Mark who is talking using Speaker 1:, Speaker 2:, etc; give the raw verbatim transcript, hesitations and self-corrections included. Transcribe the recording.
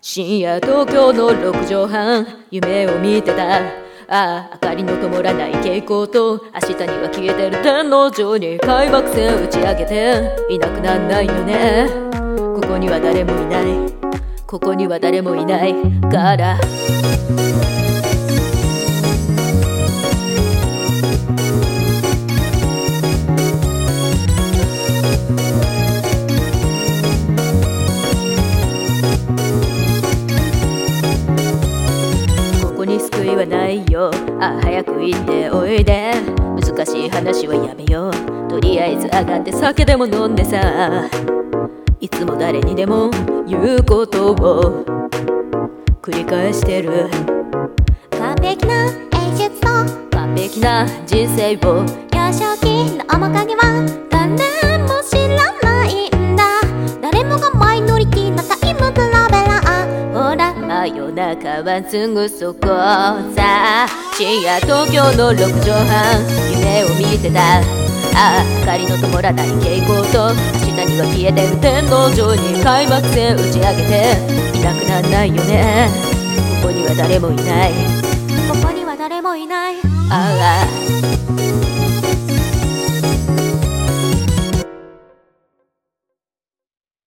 Speaker 1: 深夜東京のろくじょうはん、夢を見てた。ああ、明かりの灯らない蛍光と明日には消えてる天王城に開幕戦打ち上げていなくなんないよね。ここには誰もいない、ここには誰もいないから救いはないよ。あ、早く行っておいで。難しい話はやめよう。とりあえず上がって酒でも飲んでさ。いつも誰にでも言うことを繰り返してる。
Speaker 2: 完璧な演出と
Speaker 1: 完璧な人生を
Speaker 2: 幼少期の面影は誰も知らないんだ。誰もがマイノリティなタイムトラベラー。
Speaker 1: ほら真夜中はすぐそこさ。深夜東京のろくじょうはん、夢を見てた。ああ、明かりの灯らない蛍光と明日には消えてる天王城に開幕戦打ち上げていなくなんないよね。ここには誰もいない、
Speaker 2: ここには誰もいない。
Speaker 1: ああ